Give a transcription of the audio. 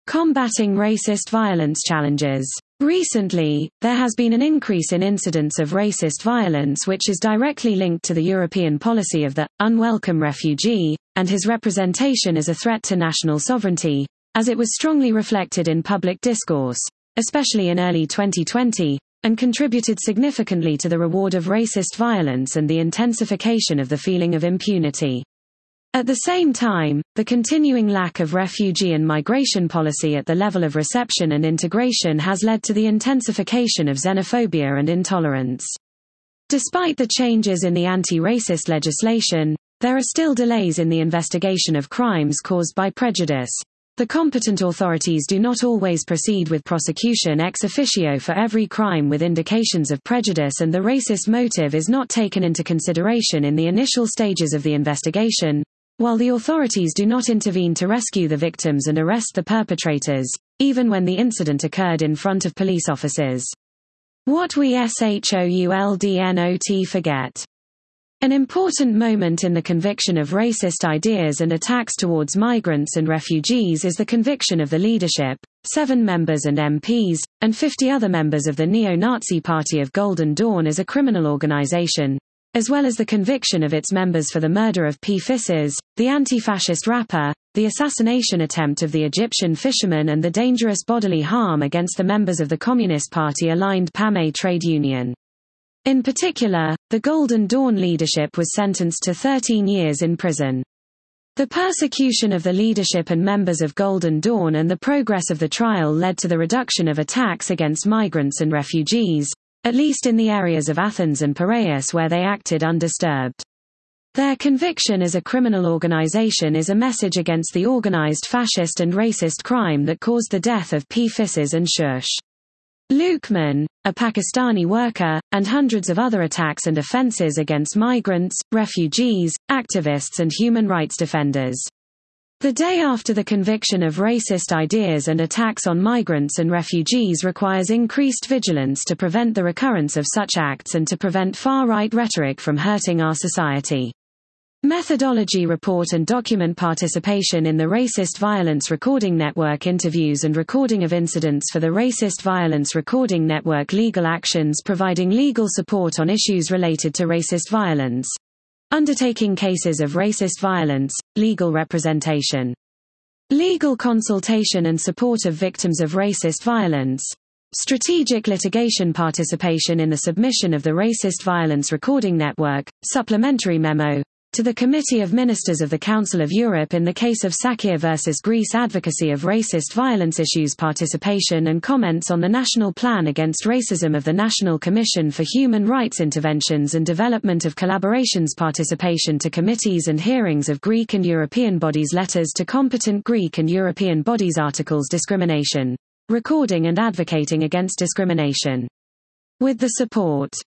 Combating racist violence challenges. Recently, there has been an increase in incidents of racist violence which is directly linked to the European policy of the unwelcome refugee, and his representation as a threat to national sovereignty, as it was strongly reflected in public discourse, especially in early 2020, and contributed significantly to the reward of racist violence and the intensification of the feeling of impunity. At the same time, the continuing lack of refugee and migration policy at the level of reception and integration has led to the intensification of xenophobia and intolerance. Despite the changes in the anti-racist legislation, there are still delays in the investigation of crimes caused by prejudice. The competent authorities do not always proceed with prosecution ex officio for every crime with indications of prejudice, and the racist motive is not taken into consideration in the initial stages of the investigation, while the authorities do not intervene to rescue the victims and arrest the perpetrators, even when the incident occurred in front of police officers. What we SHOULDNOT forget. An important moment in the conviction of racist ideas and attacks towards migrants and refugees is the conviction of the leadership, 7 members and MPs, and 50 other members of the neo-Nazi Party of Golden Dawn as a criminal organization, as well as the conviction of its members for the murder of P. Fisses, the anti-fascist rapper, the assassination attempt of the Egyptian fisherman, and the dangerous bodily harm against the members of the Communist Party-aligned PAME trade union. In particular, the Golden Dawn leadership was sentenced to 13 years in prison. The persecution of the leadership and members of Golden Dawn and the progress of the trial led to the reduction of attacks against migrants and refugees, at least in the areas of Athens and Piraeus where they acted undisturbed. Their conviction as a criminal organization is a message against the organized fascist and racist crime that caused the death of P. Fisses and Shush Lukman, a Pakistani worker, and hundreds of other attacks and offenses against migrants, refugees, activists and human rights defenders. The day after the conviction of racist ideas and attacks on migrants and refugees requires increased vigilance to prevent the recurrence of such acts and to prevent far-right rhetoric from hurting our society. Methodology report and document participation in the Racist Violence Recording Network interviews and recording of incidents for the Racist Violence Recording Network legal actions providing legal support on issues related to racist violence. Undertaking cases of racist violence, legal representation. Legal consultation and support of victims of racist violence. Strategic litigation participation in the submission of the Racist Violence Recording Network, supplementary memo, to the Committee of Ministers of the Council of Europe in the case of Sakir versus Greece, advocacy of racist violence issues, participation and comments on the National Plan Against Racism of the National Commission for Human Rights Interventions and Development of Collaborations, participation to committees and hearings of Greek and European bodies, letters to competent Greek and European bodies, articles, discrimination, recording and advocating against discrimination. With the support